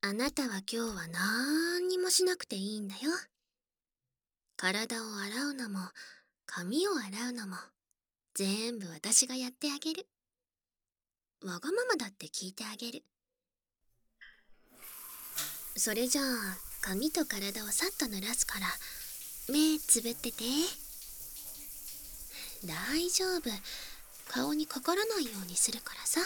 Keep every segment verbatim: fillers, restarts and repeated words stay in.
あなたは今日はなんにもしなくていいんだよ。体を洗うのも、髪を洗うのも、全部私がやってあげる。わがままだって聞いてあげる。それじゃあ、髪と体をさっと濡らすから、目つぶってて。大丈夫。顔にかからないようにするからさ。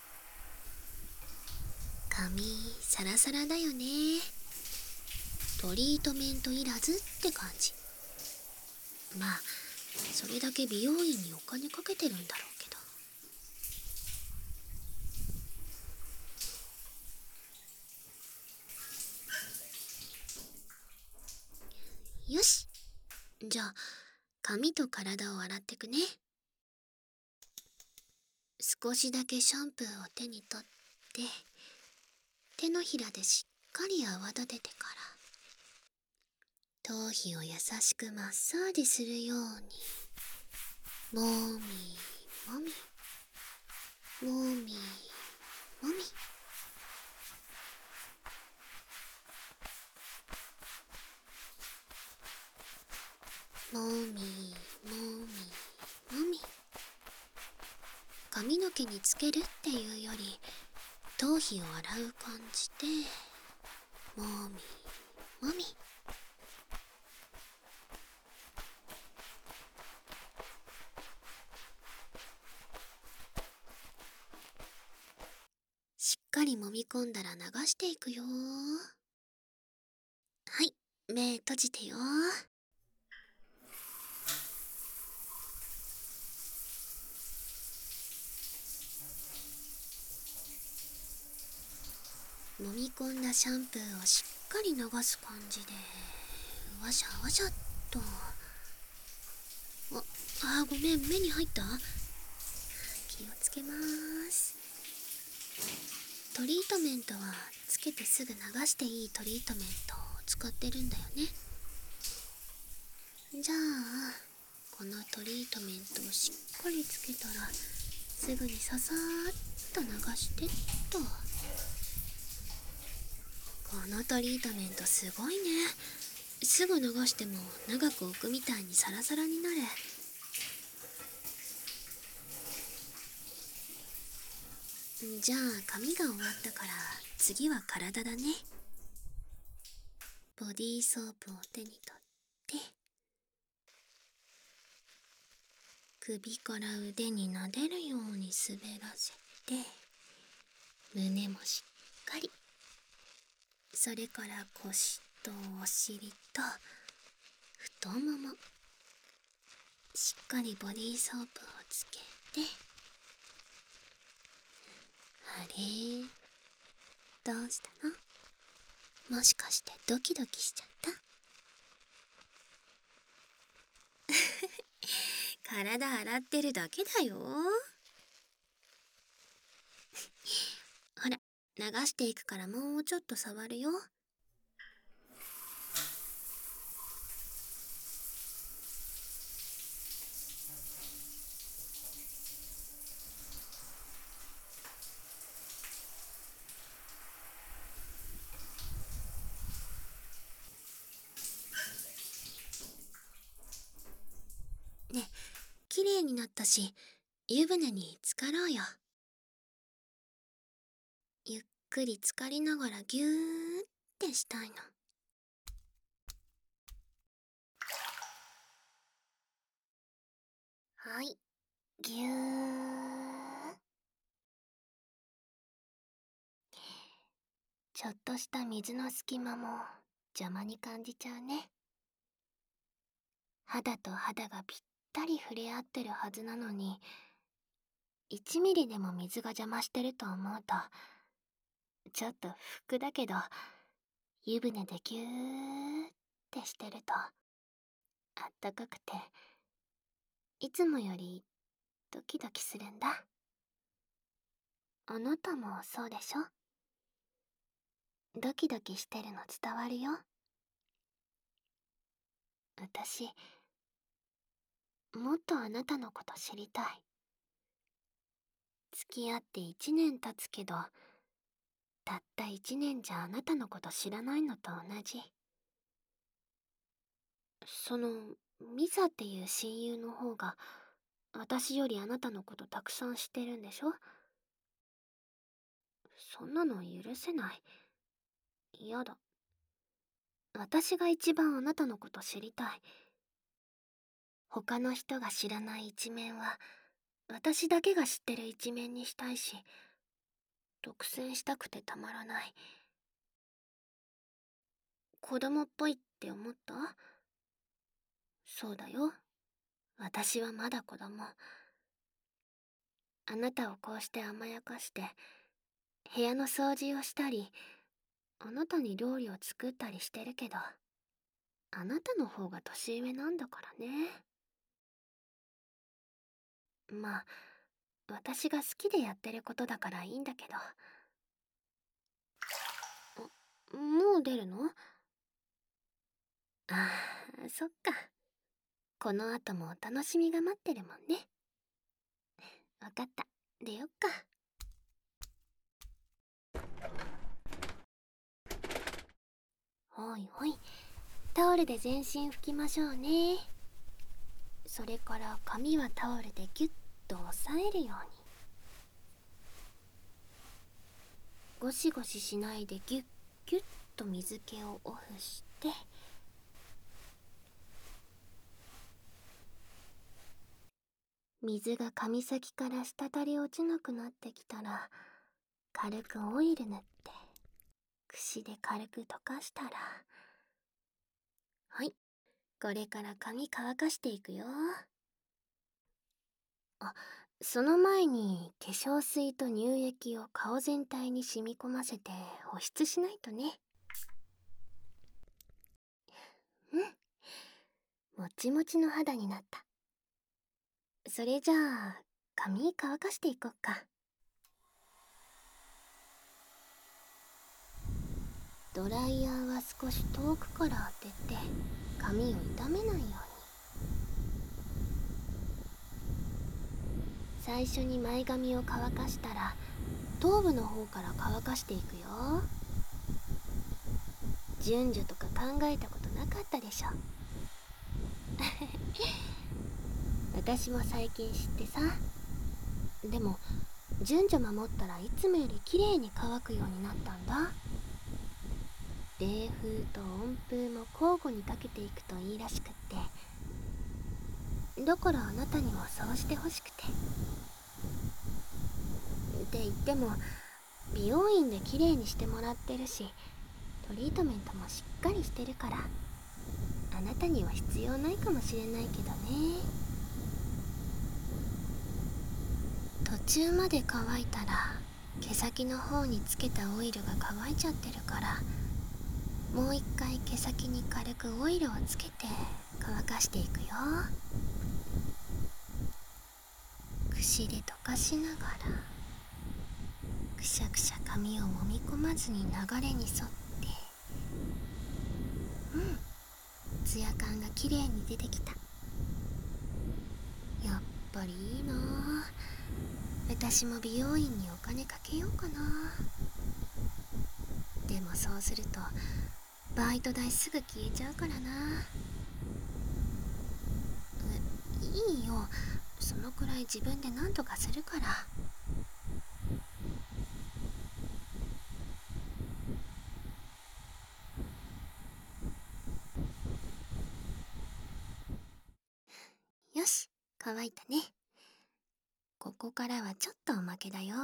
髪、サラサラだよね。トリートメントいらずって感じ。まあ、それだけ美容院にお金かけてるんだろうけど。よし。じゃあ、髪と体を洗ってくね。少しだけシャンプーを手に取って、手のひらでしっかり泡立ててから、頭皮を優しくマッサージするように、もみもみ、もみもみ。もみもみもみ。髪の毛につけるっていうより、頭皮を洗う感じで、もみもみ。しっかり揉み込んだら流していくよ。はい、目閉じてよ。揉み込んだシャンプーをしっかり流す感じで、わしゃわしゃっと。あ、あ、ごめん、目に入った？気をつけまーす。トリートメントはつけてすぐ流していいトリートメントを使ってるんだよね。じゃあ、このトリートメントをしっかりつけたら、すぐにささーっと流してっと。このトリートメントすごいね。すぐ流しても長く置くみたいにサラサラになる。じゃあ髪が終わったから次は体だね。ボディーソープを手に取って、首から腕になでるように滑らせて、胸もしっかり。それから腰とお尻と太もも、しっかりボディーソープをつけて。あれ、どうしたの？もしかしてドキドキしちゃった？体洗ってるだけだよ。ほら、流していくからもうちょっと触るよ。ね、綺麗になったし、湯船に浸かろうよ。ゆっくり浸かりながらギューってしたいの。はい、ぎゅー。ちょっとした水の隙間も邪魔に感じちゃうね。肌と肌がぴったり触れ合ってるはずなのに、いちミリでも水が邪魔してると思うと、ちょっと不服だけど、湯船でギューってしてると、あったかくて、いつもよりドキドキするんだ。あなたもそうでしょ？ドキドキしてるの伝わるよ。私、もっとあなたのこと知りたい。付き合っていちねん経つけど、 たった一年じゃあなたのこと知らないのと同じ。その、ミサっていう親友の方が、私よりあなたのことたくさん知ってるんでしょ？そんなの許せない。嫌だ。私が一番あなたのこと知りたい。他の人が知らない一面は、私だけが知ってる一面にしたいし、独占したくてたまらない。子供っぽいって思った？そうだよ。私はまだ子供。あなたをこうして甘やかして、部屋の掃除をしたり、あなたに料理を作ったりしてるけど、あなたの方が年上なんだからね。まあ、私が好きでやってることだからいいんだけど。もう出るの？ああ、そっか。この後もお楽しみが待ってるもんね。わかった。出よっか。ほいほい。タオルで全身拭きましょうね。それから髪はタオルでギュッと押さえるように。ゴシゴシしないでギュッギュッと水気をオフして、水が髪先から滴り落ちなくなってきたら、軽くオイル塗って、櫛で軽く溶かしたら、はい、これから髪乾かしていくよ。あ、その前に化粧水と乳液を顔全体に染み込ませて保湿しないとね。うん、もちもちの肌になった。それじゃあ、髪乾かしていこっか。ドライヤーは少し遠くから当てて、髪を傷めないように。最初に前髪を乾かしたら、頭部の方から乾かしていくよ。順序とか考えたことなかったでしょ。私も最近知ってさ。でも順序守ったらいつもより綺麗に乾くようになったんだ。冷風と温風も交互にかけていくといいらしくって、だからあなたにもそうしてほしくて。って言っても美容院で綺麗にしてもらってるし、トリートメントもしっかりしてるから、あなたには必要ないかもしれないけどね。途中まで乾いたら毛先の方につけたオイルが乾いちゃってるから、もう一回毛先に軽くオイルをつけて乾かしていくよ。櫛で溶かしながら、くしゃくしゃ髪を揉み込まずに流れに沿って、うん、ツヤ感が綺麗に出てきた。やっぱりいいなあ。私も美容院にお金かけようかな。でもそうするとバイト代すぐ消えちゃうからな。え、いいよ、そのくらい自分で何とかするから。よし、乾いたね。ここからはちょっとおまけだよ。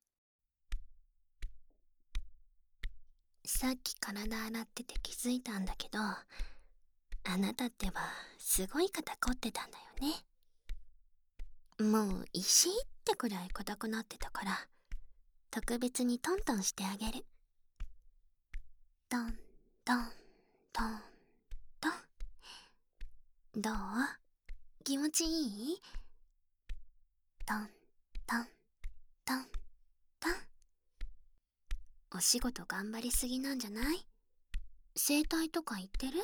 さっき体洗ってて気づいたんだけど、あなたってばすごい肩凝ってたんだよね。もう石ってくらい硬くなってたから、特別にトントンしてあげる。トントントントン。どう？気持ちいい？トントントントン。お仕事頑張りすぎなんじゃない？整体とか行ってる？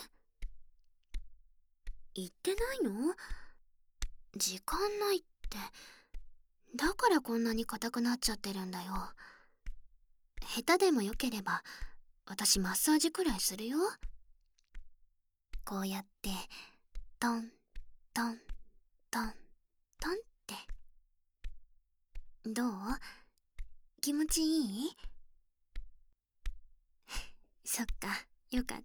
行ってないの？時間ないって。だからこんなに硬くなっちゃってるんだよ。 下手でもよければ私マッサージくらいするよ。こうやってトントントントンって。どう？気持ちいい？そっか、よかった。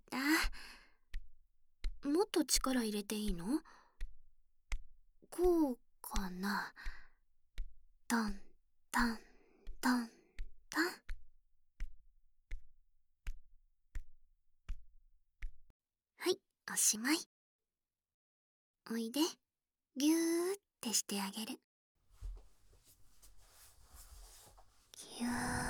もっと力入れていいの？こうかな。トントントントン。はい、おしまい。おいで、ぎゅーってしてあげる。ぎゅー。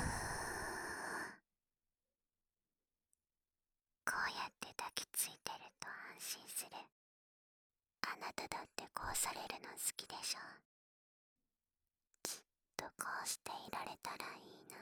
こうやって抱きついてると安心する。あなただってこうされるの好きでしょ。ずっとこうしていられたらいいな。